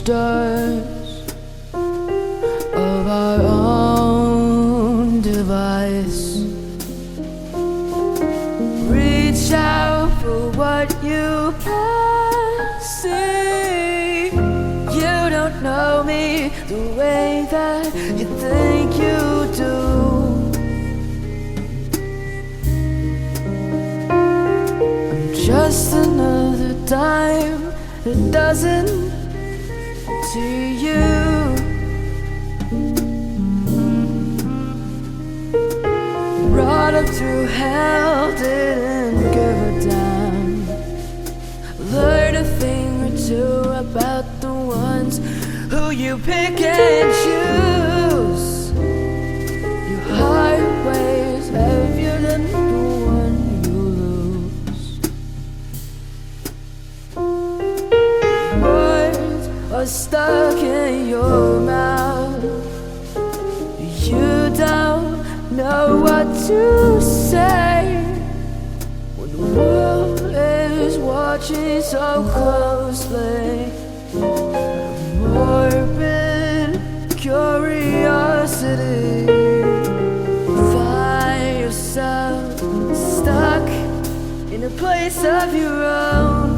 masters of our own device. Reach out for what you can see. You don't know me the way that you think you do. I'm just another dime a dozen to you. Brought up through hell, didn't give a damn. Learned a thing or two about the ones who you pick and choose. Your highways heavier than the one you lose. Words are stuck in your mouth. You don't know what to say when the world is watching so closely. Morbid curiosity. Find yourself stuck in a place of your own.